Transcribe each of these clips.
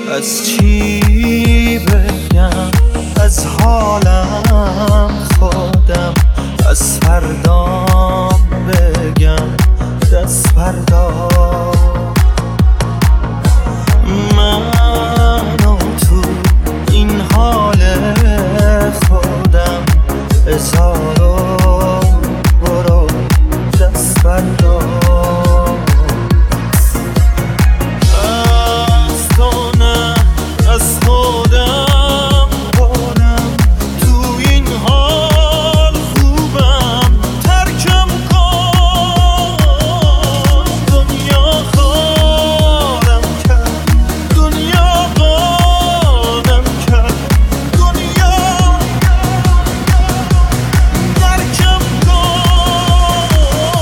از چی بگم، از حالم خودم، از فردام بگم دست فردا. منو تو این حال خودم اظهارو برو دست فردا. از تو نه از خودم خودم تو این حال خوبم. ترکم کن دنیا خارم کرد، دنیا قانم کرد، دنیا ترکم کن.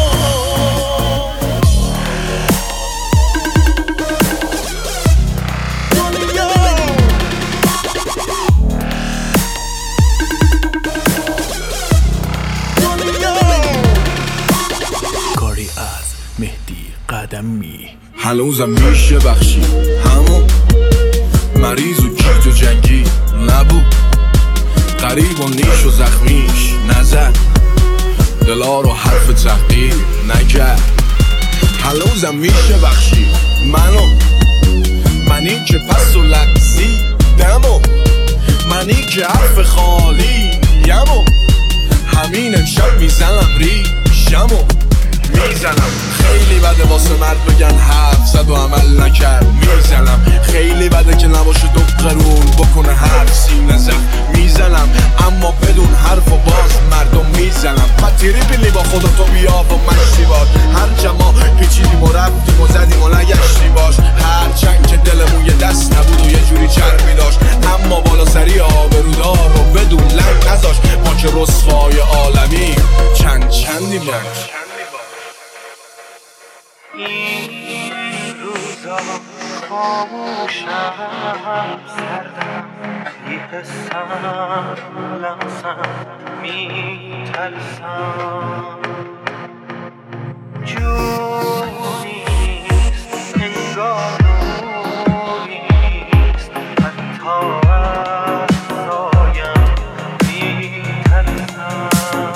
کاری از مهدی قدمی. هنوزم میشه بخشی همون مریض و گیج و جنگی نبود، غریب و نیش و زخمیش نزد، دلا رو حرف تحقیر نکرد. هنوزم میشه بخشی منی که پس و لغزی دمو، منی که حرف خالی یمو، همین امشب میزنم ریشمو میزنم. خیلی بده واسه مرد بگن حرف زد و عمل نکرد، میزنم. خیلی بده که نباشه دو قرون بکنه حرف سینه زد، میزنم. اما بدون حرف و باز مردم میزنم. فتیری بیلی با خدا تو بیا و مشتی باش، هر جما پیچیدیم و رفتیم و زدیم و نگشتی باش. هر چند که دلمون یه دست نبود و یه جوری چربی داشت، اما بالا سری آبرودار رو بدون لنگ نذاش. ما که رسوای عالمی چندی باش. این روزا خاموشم سردم، میپسم لمسم میترسم. جونیست انگار نوریست، حتی از رایم میترسم.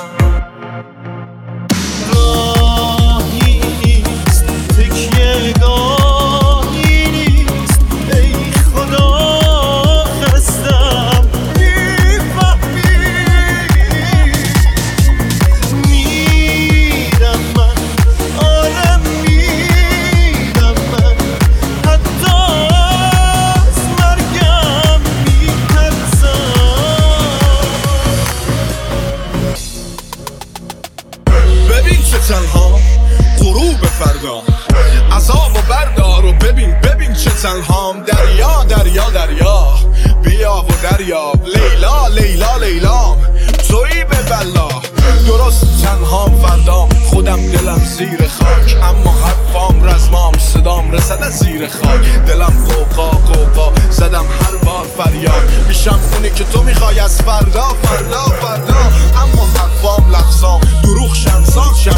تنها غروب فردا عذاب و بردار و ببین چه تنهام. دریا دریا دریا بیا و دریاب، لیلا لیلا لیلام تویی به بلا. درست تنهام فردام، خودم دلم زیر خاک، اما حرفام رزمام صدام رسد از زیر خاک. دلم قوقا قوقا زدم هر بار فریاد، میشم اونی که تو میخوای از فردا فردا فردا. اما حرفام لفظام دروغ شنسان